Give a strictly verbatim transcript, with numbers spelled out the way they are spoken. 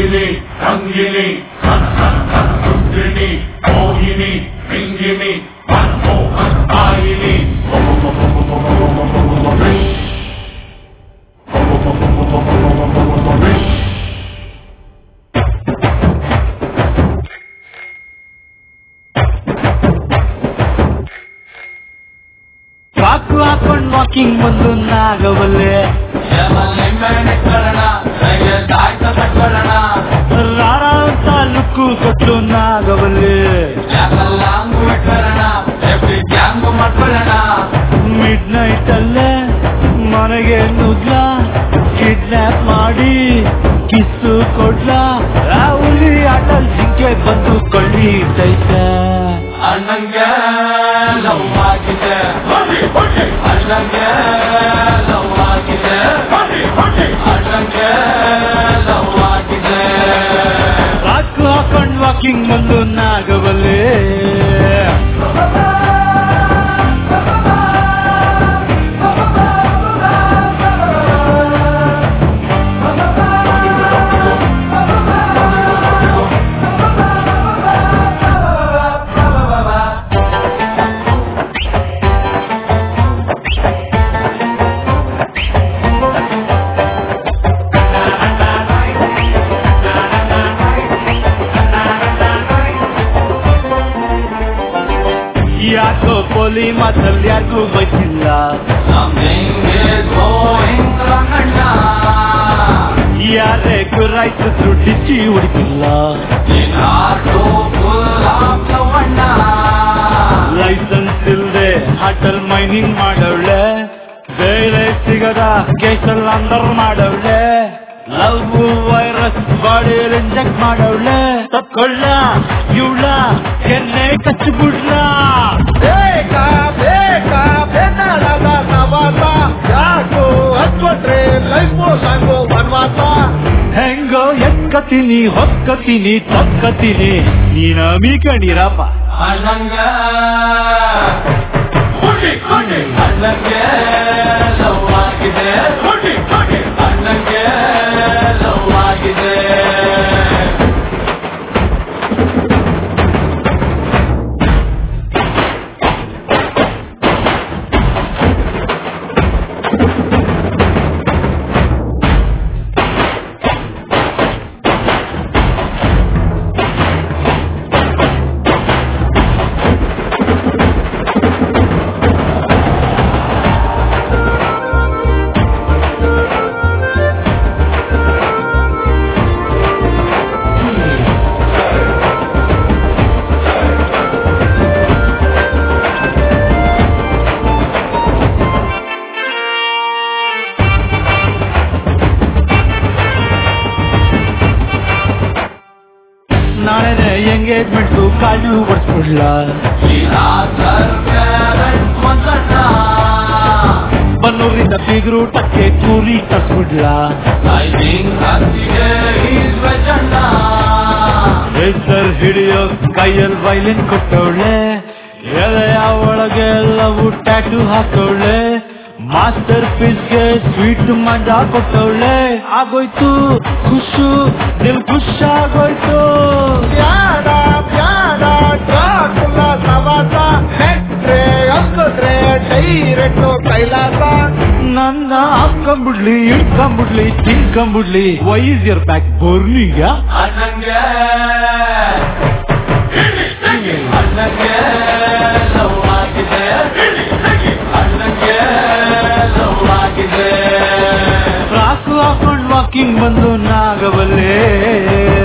ರಂಗಿನಿ ರಂಗಿನಿ ರುದ್ರಿಣಿ ಮೋಹಿನಿ ರಿಂಗಿಣಿ ಮನಮೋಹನ ಕಾಯಿನಿ ಕಾಕು ಹಾಕೊಂಡ್ ವಾಕಿಂಗ್ ಬಂದು ನಾಗವಲ್ಲೆ ರಾರ ಅಂತ ಲುಕ್ಕು ಕೊಟ್ಟು ನಾಗವಲ್ಲೆ ಮಿಡ್ ನೈಟ್ ಅಲ್ಲೇ ಮನೆಗೆ ನುಗ್ಲ ಕಿಡ್ನಾಪ್ ಮಾಡಿ ಕಿಸ್ಸು ಕೊಡ್ಲ ಆ ಹುಲಿ ಆಟಲ್ ಜಿಂಕೆ ಬಂದು ಕೊಳ್ಳಿ ಇಟ್ಟೈತೆ ಅಣ್ಣಂಗೆ ಲವ್ ಆಗಿದೆ ಅಣ್ಣಂಗೆ ಲವ್ ಆಗಿದೆ ಅಣ್ಣಂಗೆ ಲವ್ ಆಗಿದೆ ಕಾಕು ಹಾಕೊಂಡ್ ವಾಕಿಂಗ್ ಬಂದು ನಾಗವಲ್ಲೆ ಯಾಕೋ ಪೋಲಿ ಮಾತಲ್ಲಿ ಯಾರಿಗೂ ಬೈತಿಲ್ಲ ಯಾರೇ ಗುರಾಯ್ತಿದ್ರು ಡಿಚ್ಚಿ ಹುಡುಕಿಲ್ಲ ಲೈಸೆನ್ಸ್ ಇಲ್ದೆ ಹಾಟಲ್ ಮೈನಿಂಗ್ ಮಾಡವಳೆ ಬೇರೆ ಸಿಗದ ಕೇಸಲ್ ಅಂದರ್ ಮಾಡವಳೆ ಲವ್ ವೈರಸ್ ಬಾಡಿ ಇಂಜೆಕ್ಟ್ ಮಾಡವಳೆ ತಕ್ಕೊಳ್ಳ ಇವಳ ಕೆನ್ನೆ ಕಚ್ಚಿಬಿಡ್ಲ ಬೇಕಾ ಬೇಕಾ ಬೆನ್ನಡದ ಸವಾಸ ಯಾಕೋ ಹಚ್ಕೊಟ್ರೆ ಲೈಫು ಸಾಗೋ ವನವಾಸ ಹೆಂಗೋ ಎಕ್ಕತೀನಿ ಹೊಕ್ಕತೀನಿ ತಕ್ಕತೀನಿ ನೀನ ಮೀಕಣಿರಪ್ಪ ಅಣ್ಣಂಗೆ ಅಣ್ಣಂಗೆ ಲವ್ ಆಗಿದೆ ಅಣ್ಣಂಗೆ ಲವ್ ಆಗಿದೆ ನಾಳೆ ಎಂಗೇಜ್ಮೆಂಟ್ ಕಾಲು ಹೊಡ್ಸ್ಬಿಡ್ಲ ಬನ್ನೂರಿಂದ ಬೀಗರು ಟಕ್ಕೆ ಕೂರಿ ತರ್ಸ್ಬಿಡ್ಲ ಹೆಸರ್ ಹಿಡಿಯೋ ಕೈಯಲ್ಲಿ ವೈಲಿನ್ ಕೊಟ್ಟವಳೆ ಎಲೆಯ ಒಳಗೆ ಎಲ್ಲವೂ ಟ್ಯಾಟು ಹಾಕವಳೆ ಮಾಸ್ಟರ್ ಪೀಸ್ಗೆ ಸ್ವೀಟ್ ಮಂಡ ಕೊಟ್ಟವಳೆ ಆಗೋಯ್ತು ಖುಷು ದಿಲ್ ಖುಷ್ ಆಗೋಯ್ತು ಬ್ಯಾಡ ಬ್ಯಾಡ ಡ್ರಾಕುಲ ಸವಾಸ ನೆಟ್ರೆ ಹಂಗದ್ರೆ ಡೈರೆಕ್ಟ್ ಕೈಲಾಸ ನನ್ನ ಹಾಕೊಂಬಿಡ್ಲಿ ಇಟ್ಕೊಂಬಿಡ್ಲಿ ತಿನ್ಕೊಂಬಿಡ್ಲಿ ವೈ ಇಸ್ ಯರ್ ಬ್ಯಾಕ್ ಬೋರ್ನಿಗ ಅಣ್ಣಂಗೆ ಅಣ್ಣಂಗೆ ಲವ್ ಆಗಿದೆ ಅಣ್ಣಂಗೆ ಲವ್ ಆಗಿದೆ ಫ್ರಾಕು ಹಾಕೊಂಡ್ ವಾಕಿಂಗ್ ಬಂದು ನಾಗವಲ್ಲೆ